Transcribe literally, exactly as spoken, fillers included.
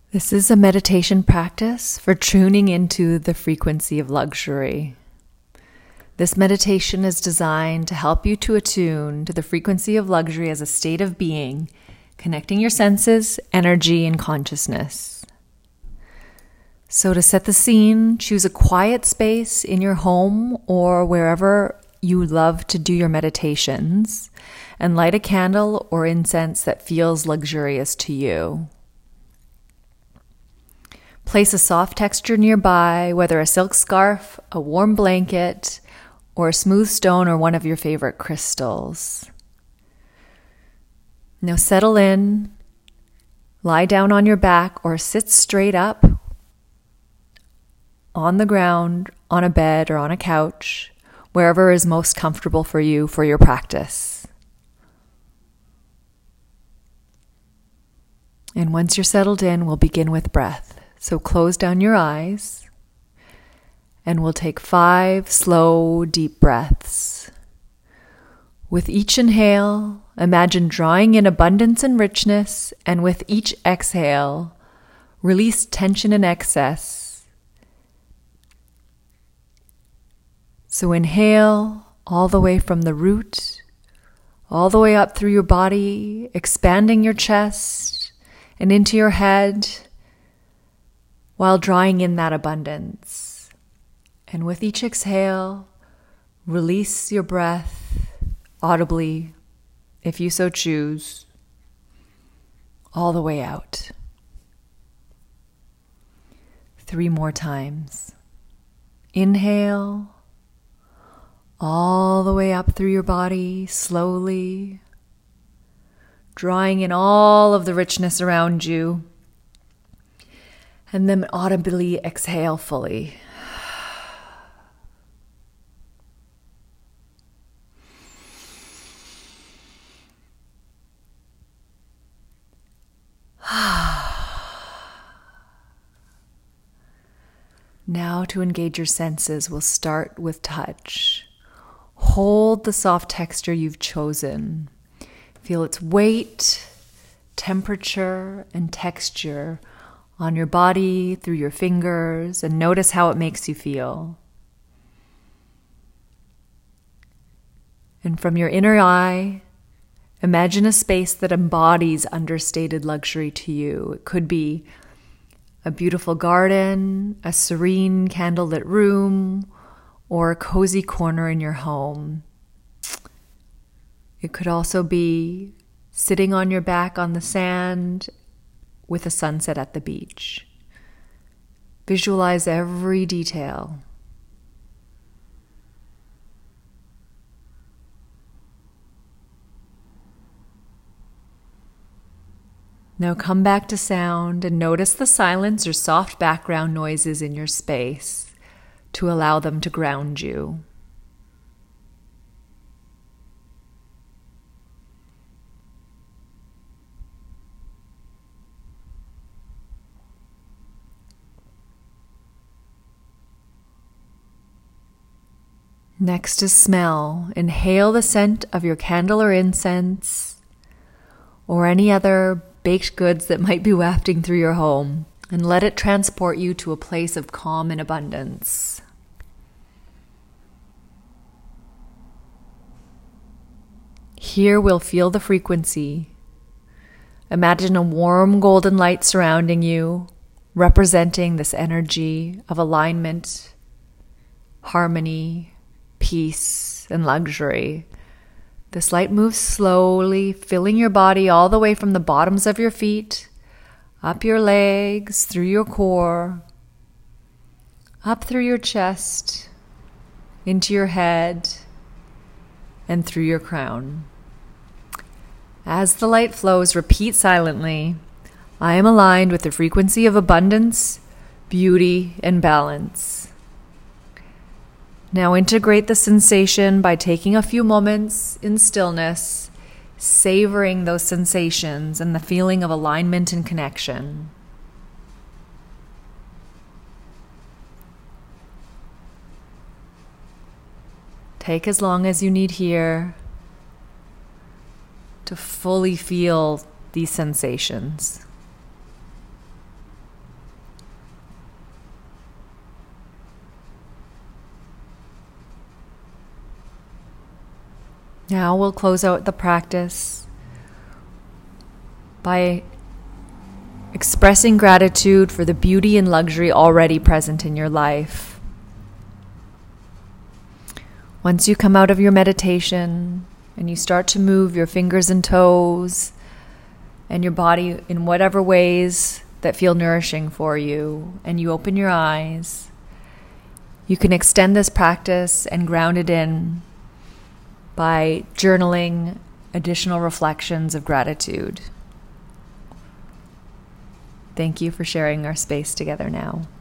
This is a meditation practice for tuning into the frequency of luxury. This meditation is designed to help you to attune to the frequency of luxury as a state of being, connecting your senses, energy, and consciousness. So to set the scene, choose a quiet space in your home or wherever you love to do your meditations, and light a candle or incense that feels luxurious to you. Place a soft texture nearby, whether a silk scarf, a warm blanket, or a smooth stone or one of your favorite crystals. Now settle in, lie down on your back or sit straight up on the ground, on a bed or on a couch, wherever is most comfortable for you for your practice. And once you're settled in, we'll begin with breath. So close down your eyes, and we'll take five slow, deep breaths. With each inhale, imagine drawing in abundance and richness, and with each exhale, release tension and excess. So inhale all the way from the root, all the way up through your body, expanding your chest and into your head, while drawing in that abundance. And with each exhale, release your breath audibly, if you so choose, all the way out. Three more times. Inhale, all the way up through your body, slowly, drawing in all of the richness around you. And then audibly exhale fully. Now to engage your senses, we'll start with touch. Hold the soft texture you've chosen. Feel its weight, temperature, and texture on your body, through your fingers, and notice how it makes you feel. And from your inner eye, imagine a space that embodies understated luxury to you. It could be a beautiful garden, a serene candlelit room, or a cozy corner in your home. It could also be sitting on your back on the sand with a sunset at the beach. Visualize every detail. Now come back to sound and notice the silence or soft background noises in your space to allow them to ground you. Next is smell. Inhale the scent of your candle or incense or any other baked goods that might be wafting through your home, and let it transport you to a place of calm and abundance. Here we'll feel the frequency. Imagine a warm golden light surrounding you, representing this energy of alignment, harmony, peace, and luxury. This light moves slowly, filling your body all the way from the bottoms of your feet, up your legs, through your core, up through your chest, into your head, and through your crown. As the light flows, repeat silently, I am aligned with the frequency of abundance, beauty, and balance. Now integrate the sensation by taking a few moments in stillness, savoring those sensations and the feeling of alignment and connection. Take as long as you need here to fully feel these sensations. Now we'll close out the practice by expressing gratitude for the beauty and luxury already present in your life. Once you come out of your meditation and you start to move your fingers and toes and your body in whatever ways that feel nourishing for you, and you open your eyes, you can extend this practice and ground it in by journaling additional reflections of gratitude. Thank you for sharing our space together now.